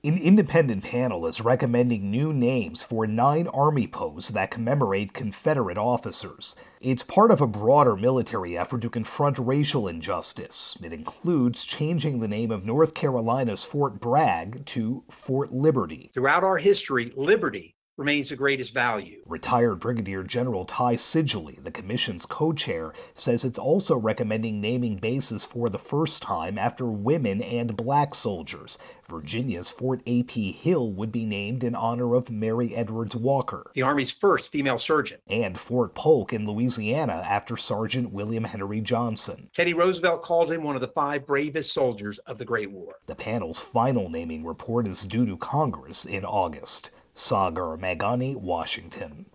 An independent panel is recommending new names for 9 Army posts that commemorate Confederate officers. It's part of a broader military effort to confront racial injustice. It includes changing the name of North Carolina's Fort Bragg to Fort Liberty. Throughout our history, liberty remains the greatest value. Retired Brigadier General Ty Sigely, the commission's co-chair, says it's also recommending naming bases for the first time after women and black soldiers. Virginia's Fort A.P. Hill would be named in honor of Mary Edwards Walker, the Army's first female surgeon, and Fort Polk in Louisiana after Sergeant William Henry Johnson. Teddy Roosevelt called him one of the 5 bravest soldiers of the Great War. The panel's final naming report is due to Congress in August. Sagar Meghani, Washington.